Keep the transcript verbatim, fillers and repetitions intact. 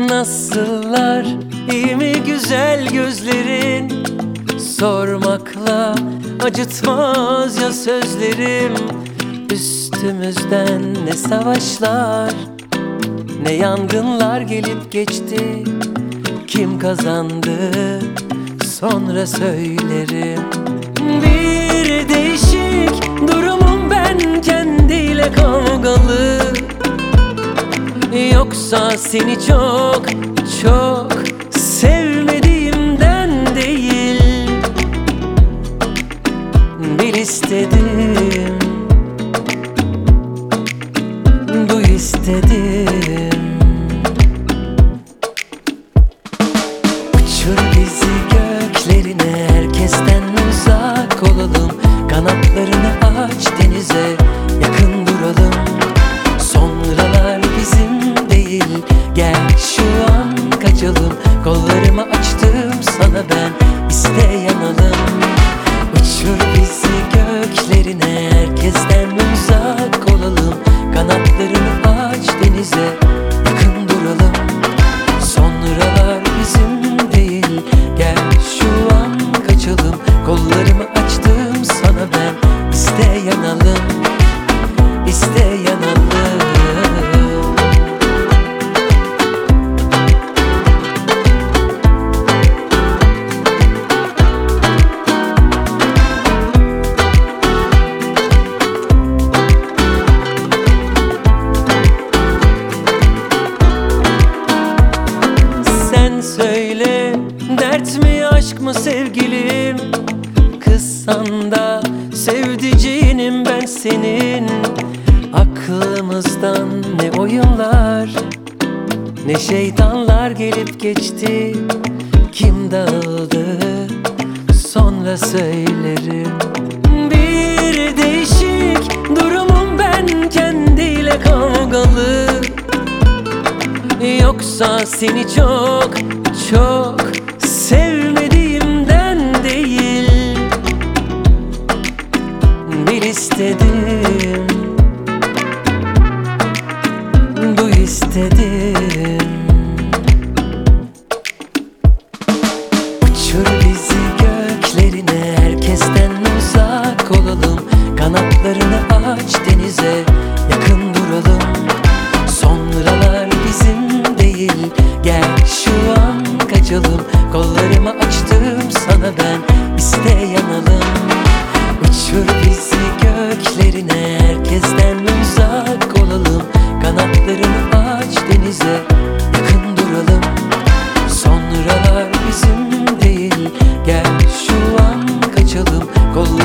Nasıllar, iyi mi güzel gözlerin? Sormakla acıtmaz ya sözlerim. Üstümüzden ne savaşlar, ne yangınlar gelip geçti. Kim kazandı sonra söylerim. Bir değişik durumum ben, kendiyle kavgalı. Yoksa seni çok çok sevmediğimden değil. Bil istedim, duy istedim. Uçur bizi göklerine, herkesten uzak olalım. Kanatlarını aç denize, yakın duralım. Sonralar bizim değil, gel şu an kaçalım. Kollarımı açtım sana ben, iste yanalım. Uçur bizi göklerine, herkesten uzak olalım. Kanatlarını aç denize, yakın duralım. Sonralar bizim değil, gel şu an kaçalım. Kollarımı açtım sana ben, iste yanalım, iste yanalım. Söyle, dert mi aşk mı sevgilim? Kızsan da sevdiceğinim ben senin. Aklımızdan ne oyunlar, ne şeytanlar gelip geçti. Kim dağıldı sonra söylerim. Bir değişik durumum ben, kendiyle kavgalı. Yoksa seni çok çok sevmediğimden değil. Bil istedim, duy istedim. Uçur bizi göklerine, herkesten uzak olalım. Kanatlarını aç denize, yakın duralım. Sonralar bizim değil, gel şu an kaçalım. Kollarımı açtım sana ben, iste yanalım. Uçur bizi göklerine, herkesten uzak olalım. Kanatlarını aç denize, yakın duralım. Sonralar bizim değil, gel şu an kaçalım. Kollarımı